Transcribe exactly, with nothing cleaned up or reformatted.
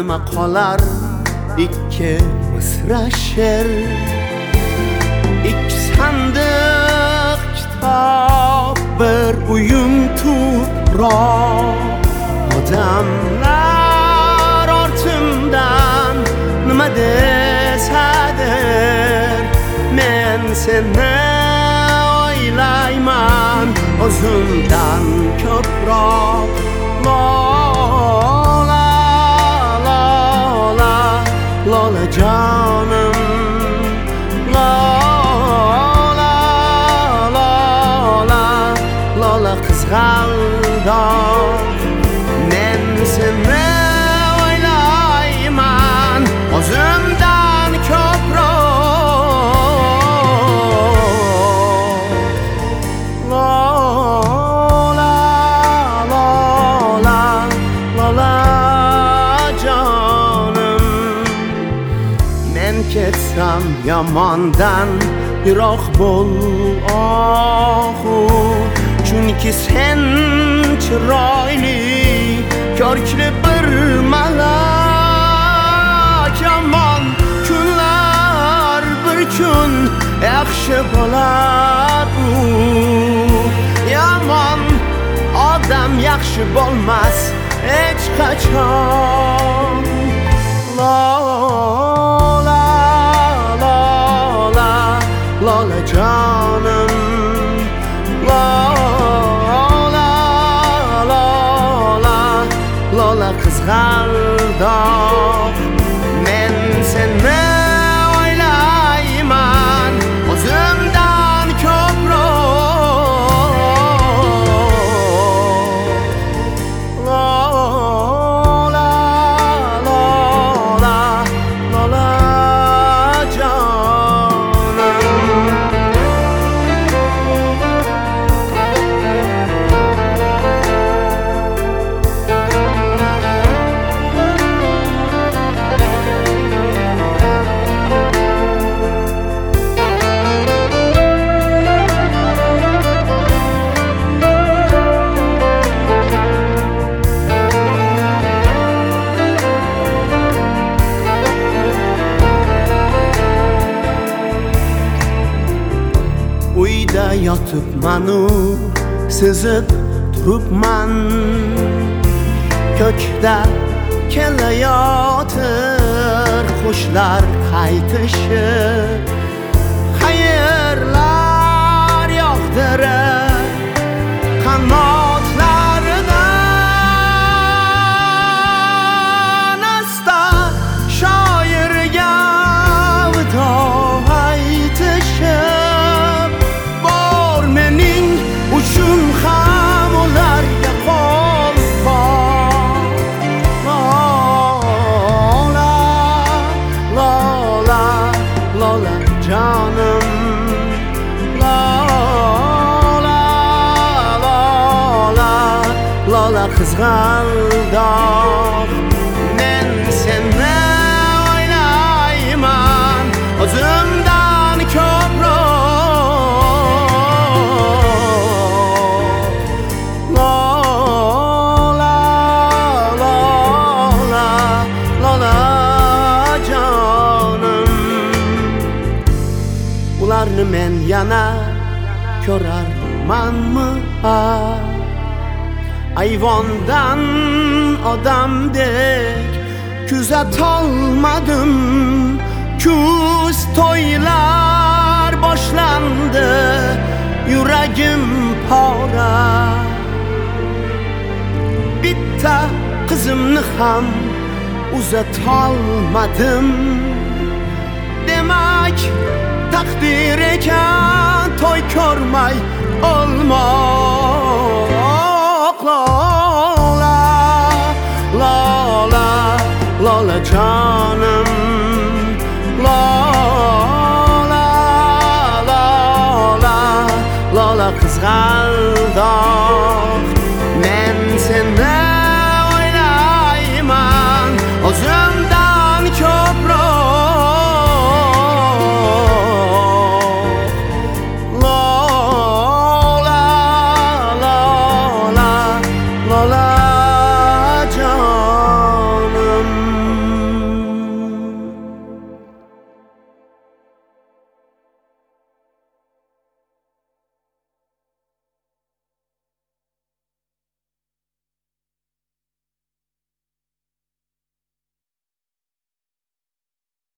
nima qolar ikki misra she'r, ikki sandiq kitob, bir uyum tuproq. Odamlar ortimdan nima desadir, men seni o'ylayman o'zimdan ko'proq. Lola, lola, lola jonim, lola, lola, lola qizg'aldoq. Men seni o'ylayman o'zimdan ko'proq. Lola, lola, lola jonim, men ketsam yomondan yiroq bo'l ohu, chunki sen chiroyli ko'rkli bir malak. Yomon kunlar bir kun yaxshi bo'lar u, yomon odam yaxshi bo'lmas hech qachon. Lola, lola, lola jonim, lola, lola, lola qizg'aldoq. Men seni o'ylayman o'zimdan ko'proq. Lola, lola, lola jonim. Uyda yotibmanu sezib turibman, ko'kda kelayotir qushlar qaytishib. Xayrlar yog'dirib qanotlaridan, asta shoirga vido aytishib. Bor mening uchun ham ularga qo'l qoq. Lola, lola, lola jonim, lola, lola, lola qizg'aldoq. Men seni o'ylayman o'zimdan ko'proq. Lola, lola, lola jonim. Ularni men yana ko'rarmanmi? Ayvondan odamdek kuzatolmadim. Kuz to'ylar boshlandi, yuragim pora. Bitta qizimni ham uzatolmadim. Demak taqdir ekan to'y ko'rmay olmoq. Lola, lola, lola jonim, lola, lola, lola qizg'aldoq.